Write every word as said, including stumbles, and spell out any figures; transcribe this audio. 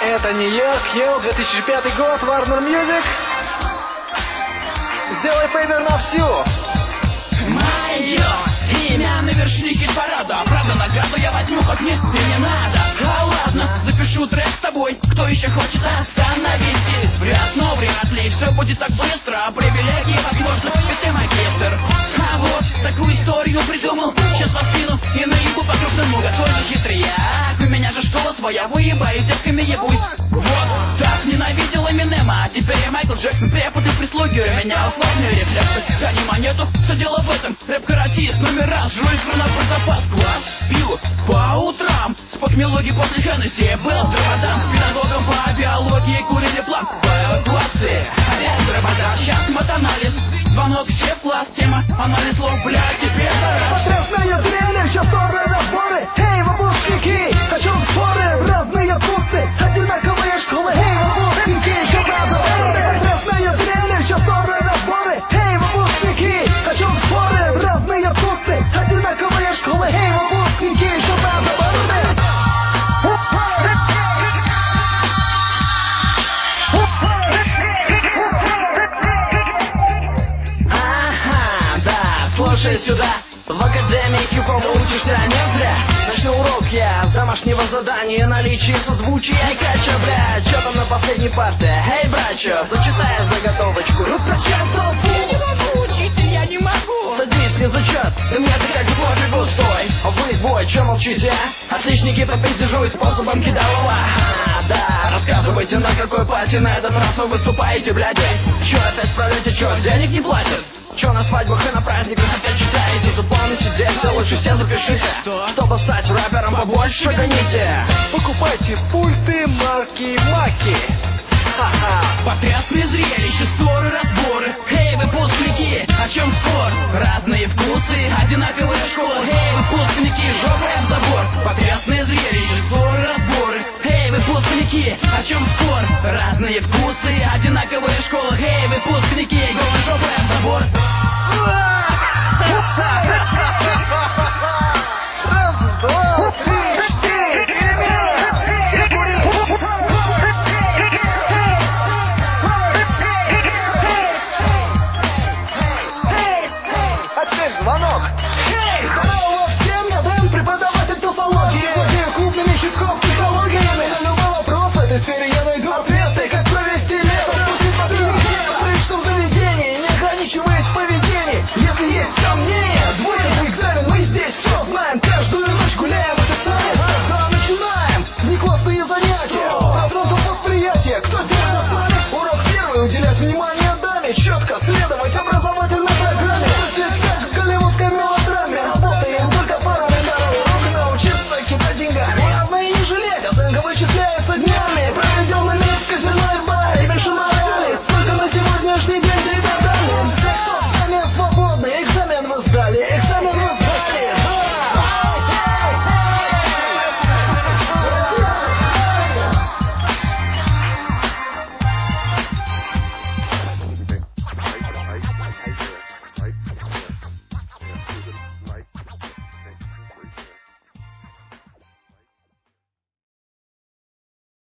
Это Нью-Йорк, Йоу, две тысячи пятый год, Warner Music. Сделай фейвер на всю. Мое имя на вершине хит-парада. Правда, награду я возьму, хоть мне и не надо. А ладно, запишу трек с тобой. Кто еще хочет остановить? Вряд, но вряд ли все будет так быстро. Привилегии, возможно, ведь я магистр. А вот такую историю придумал. Сейчас во спину и наебу по-крупному. Какой же хитрый я. У меня же школа своя, выебаю, девками ебусь. Вот так ненавидел Эминема. А теперь я Майкл Джексон, препод и прислуги. У меня условные рефлексы. Гони монету, все дело в этом. Рэп-каратист номер раз, жуй хрена про запас. Класс, пью по утрам. С похмелоги после Хеннесси. Был дрободан с педагогом по биологии. Курили план по эвакуации. Опять дрободан, сейчас матанализ. Звонок, все в класс, тема, анализ слов, блядь, теперь раз. Потрясные трели, сейчас торы, разборы. Эй, выпускники, хочу споры. Разные вкусы, одинаковые школы. Эй, выпускники, еще разные. Потрясные трели, сейчас торы, разборы. Эй, выпускники, хочу споры. Разные вкусы, одинаковые школы. Эй, выпускники, еще разные. Слушай сюда, в академии хип-хопа учишься не зря. Начну урок я с домашнего задания. Наличие созвучия и кача, блядь. Чё там на последней парте? Эй, братчо, зачитай заготовочку. Ну прощай толпу. Я не могу, учитель, я не могу. Садись, не зачет, ты мне отвлекать не пофигу, стой. А вы двое, чё молчите, а? Отличники по пиздежу и способом кидалова. А, да, рассказывайте, на какой пати на этот раз вы выступаете, блядь. Чё опять справляете, чё, денег не платят? Чё на свадьбах и на праздниках опять читаете? Запомните, дети, лучше все запишите. Что? Чтобы стать рэпером побольше гоните. Покупайте пульты марки Маки. Ха-ха. Потрясные зрелища, ссоры, разборы. Эй, выпускники, о чем спор? Разные вкусы, одинаковые школы. Эй, выпускники, жопой об забор. Потрясные зрелища, ссоры, разборы. Эй, выпускники, о чем спор? Разные вкусы, одинаковые школы.